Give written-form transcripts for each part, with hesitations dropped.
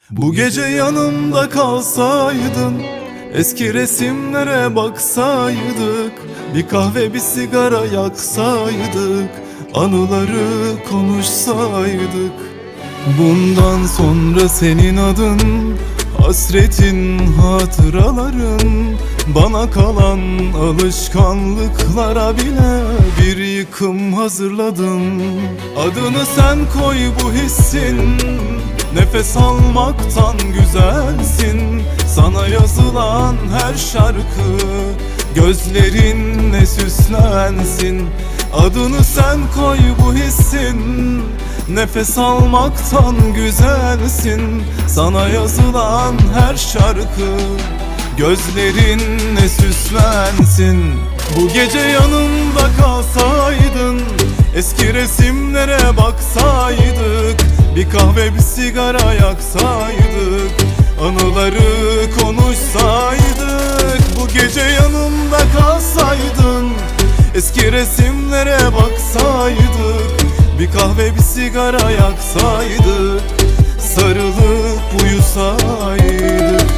Bu gece yanımda kalsaydın, eski resimlere baksaydık, bir kahve bir sigara yaksaydık, anıları konuşsaydık. Bundan sonra senin adın, hasretin, hatıraların, bana kalan alışkanlıklara bile bir yıkım hazırladım. Adını sen koy bu hissin, nefes almaktan güzelsin. Sana yazılan her şarkı gözlerinle süslensin. Adını sen koy bu hissin, nefes almaktan güzelsin. Sana yazılan her şarkı gözlerinle süslensin. Bu gece yanımda kalsaydın, eski resimlere baksaydık, bir kahve bir sigara yaksaydık, anıları konuşsaydık. Bu gece yanımda kalsaydın, eski resimlere baksaydık, bir kahve bir sigara yaksaydık, sarılıp uyusaydık.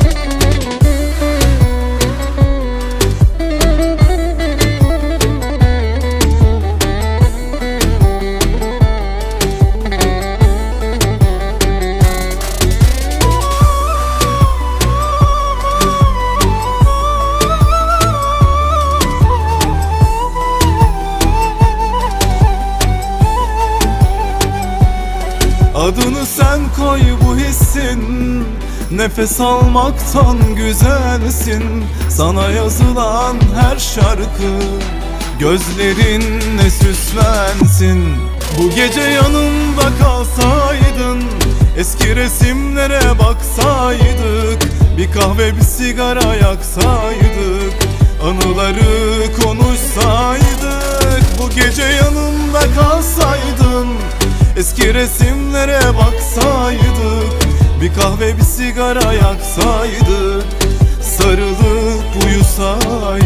Adını sen koy bu hissin, nefes almaktan güzelsin. Sana yazılan her şarkı gözlerinle süslensin. Bu gece yanımda kalsaydın, eski resimlere baksaydık, bir kahve bir sigara yaksaydık, anıları konuşsaydık. Bu gece yanımda kalsaydın, eski resimlere baksaydık, bir kahve bir sigara yaksaydık, sarılıp uyusaydık.